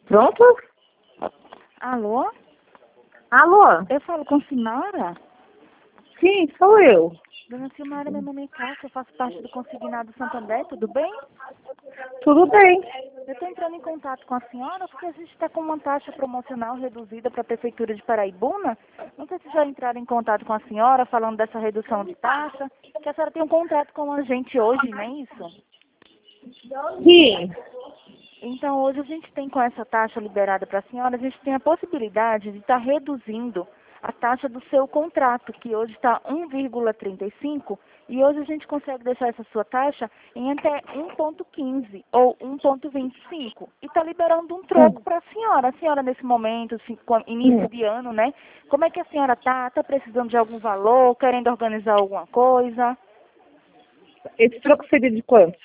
Pronto? Alô? Alô? Eu falo com a senhora? Sim, sou eu. Dona Silmara, meu nome é Cássia, eu faço parte do Consignado Santander, tudo bem? Tudo bem. Eu estou entrando em contato com a senhora porque a gente está com uma taxa promocional reduzida para a Prefeitura de Paraibuna. Não sei se já entraram em contato com a senhora falando dessa redução de taxa, que a senhora tem um contrato com a gente hoje, não é isso? Sim. Então, hoje a gente tem com essa taxa liberada para a senhora, a gente tem a possibilidade de estar reduzindo a taxa do seu contrato, que hoje está 1,35, e hoje a gente consegue deixar essa sua taxa em até 1,15 ou 1,25. E está liberando um troco para a senhora. A senhora, nesse momento, assim, início de ano, né? Como é que a senhora está? Está precisando de algum valor? Querendo organizar alguma coisa? Esse troco seria de quanto?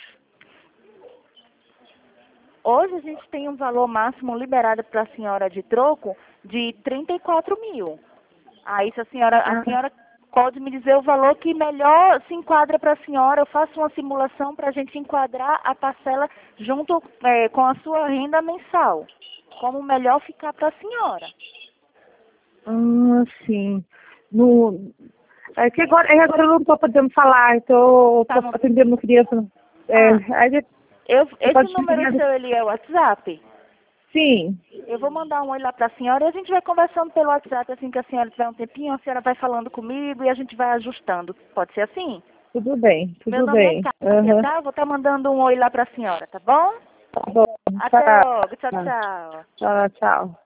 Hoje a gente tem um valor máximo liberado para a senhora de troco de 34 mil. Aí se a senhora pode me dizer o valor que melhor se enquadra para a senhora. Eu faço uma simulação para a gente enquadrar a parcela junto com a sua renda mensal. Como melhor ficar para a senhora. Sim. No... agora eu não estou podendo falar, estou Tá, não... atendendo criança. Esse número seu, ele é o WhatsApp? Sim. Eu vou mandar um oi lá para a senhora e a gente vai conversando pelo WhatsApp, assim que a senhora tiver um tempinho, a senhora vai falando comigo e a gente vai ajustando. Pode ser assim? Tudo bem, Meu tudo nome é bem. Cássia, tá? Vou estar mandando um oi lá para a senhora, tá bom? Tá bom, Até tchau. logo. Tchau, tchau. Tchau, tchau.